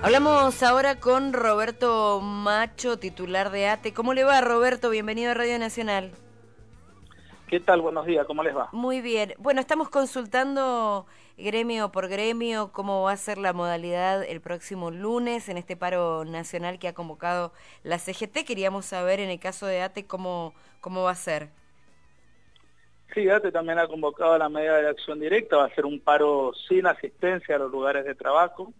Hablamos ahora con Roberto Macho, titular de ATE. ¿Cómo le va, Roberto? Bienvenido a Radio Nacional. ¿Qué tal? Buenos días, ¿cómo les va? Muy bien. Bueno, estamos consultando gremio por gremio cómo va a ser la modalidad el próximo lunes en este paro nacional que ha convocado la CGT. Queríamos saber en el caso de ATE cómo va a ser. Sí, ATE también ha convocado a la medida de acción directa, va a ser un paro sin asistencia a los lugares de trabajo,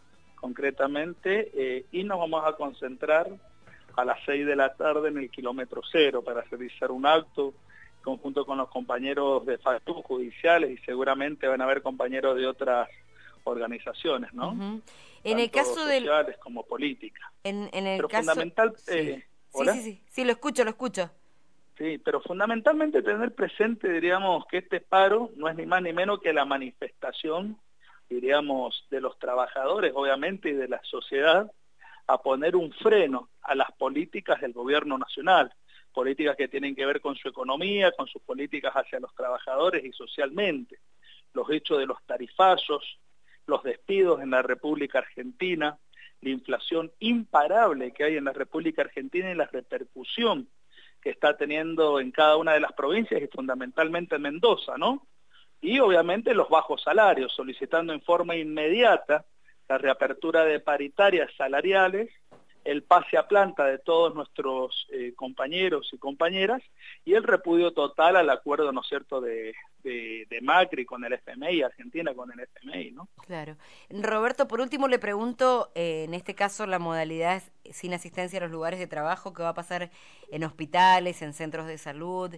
concretamente, y nos vamos a concentrar a las 6 de la tarde en el kilómetro cero para realizar un acto conjunto con los compañeros de facturas judiciales y seguramente van a haber compañeros de otras organizaciones, ¿no? Uh-huh. En el Tanto caso del... sociales como políticas. En el Pero caso... fundamental, Sí. ¿hola? Sí, lo escucho. Sí, pero fundamentalmente tener presente, diríamos, que este paro no es ni más ni menos que la manifestación, diríamos, de los trabajadores, obviamente, y de la sociedad, a poner un freno a las políticas del gobierno nacional, políticas que tienen que ver con su economía, con sus políticas hacia los trabajadores y socialmente, los hechos de los tarifazos, los despidos en la República Argentina, la inflación imparable que hay en la República Argentina y la repercusión que está teniendo en cada una de las provincias y fundamentalmente en Mendoza, ¿no? Y obviamente los bajos salarios, solicitando en forma inmediata la reapertura de paritarias salariales, el pase a planta de todos nuestros compañeros y compañeras y el repudio total al acuerdo, ¿no es cierto?, de Macri con el FMI, Argentina con el FMI, ¿no? Claro. Roberto, por último le pregunto, en este caso la modalidad es sin asistencia a los lugares de trabajo, ¿qué va a pasar en hospitales, en centros de salud,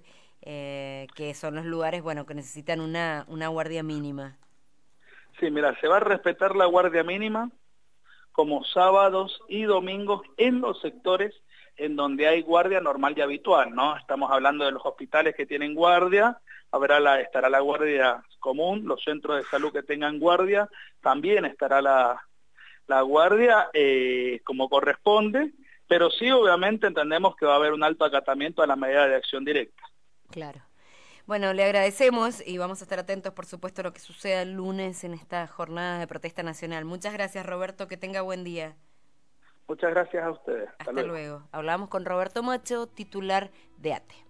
que son los lugares, bueno, que necesitan una guardia mínima? Sí, mira, se va a respetar la guardia mínima como sábados y domingos en los sectores en donde hay guardia normal y habitual, ¿no? Estamos hablando de los hospitales que tienen guardia, estará la guardia común, los centros de salud que tengan guardia, también estará la guardia como corresponde, pero sí obviamente entendemos que va a haber un alto acatamiento a la medida de acción directa. Claro. Bueno, le agradecemos y vamos a estar atentos, por supuesto, a lo que suceda el lunes en esta jornada de protesta nacional. Muchas gracias, Roberto, que tenga buen día. Muchas gracias a ustedes. Hasta Hasta luego. luego. Hablamos con Roberto Macho, titular de ATE.